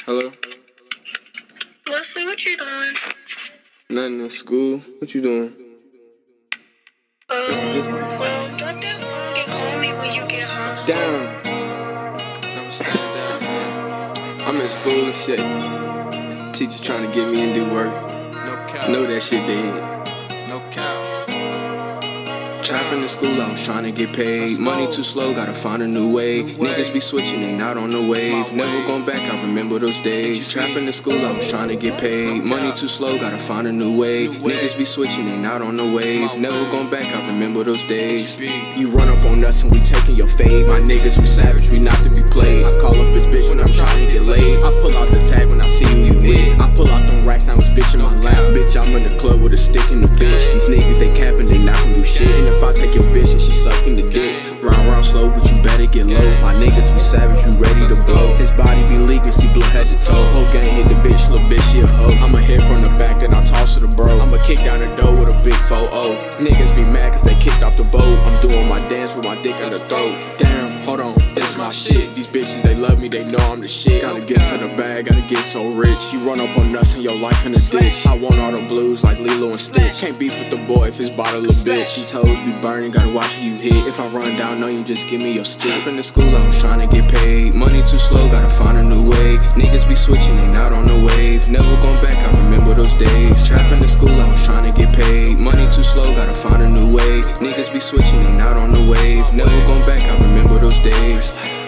Hello? Leslie, what you doing? Nothing in school. What you doing? Well, drop that song and call me when you get home. Down. Never stand down, man. I'm in school and shit. Teacher trying to get me and do work. No cap. Know that shit dead. No cap. Trapping in school, I was trying to get paid. Money too slow, gotta find a new way. Niggas be switching, they not on the wave. Never going back, I remember those days. Trapping in school, I was trying to get paid. Money too slow, gotta find a new way. Niggas be switching, they not on the wave. Never going back, I remember those days. You run up on us and we taking your fade. My niggas, we savage, we not to be played. I call up this bitch when I'm trying to get laid. I pull out the tag when I see who you with. I pull out them racks, now it's bitch in my lap. Bitch, I'm in the club with a stick in the bitch. These niggas, they capping, they not gonna do shit. And if I take your bitch and she sucking the dick, round slow, but you better get low. My niggas be savage, we ready to blow. His body be leaking, see blood head to toe. Whole gang hit the bitch, little bitch, she a hoe. I'ma hit from the back, then I toss her to bro. I'ma kick down the door with a big 4-0. Niggas be mad cause they kicked off the boat. I'm doing my dance with my dick in the throat. Damn, hold on, this my shit. These bitches, they love me, they know I'm the shit. Gotta get to the bag, gotta get so rich. You run up on us and your life in the ditch. I want all the blues like Lilo and Stitch. Can't beef with the boy if his bottle a bitch. These hoes be burning, gotta watch who you hit. If I run down, no, you just give me your stick. In the school, I was trying to get paid. Money too slow, gotta find a new way. Niggas be switching, they not on the wave. Never going back, I remember those days. Trapping the school, I was trying to get paid. Money too slow, gotta find a new way. Niggas be switching, they not on the wave. Never going back, I remember those days.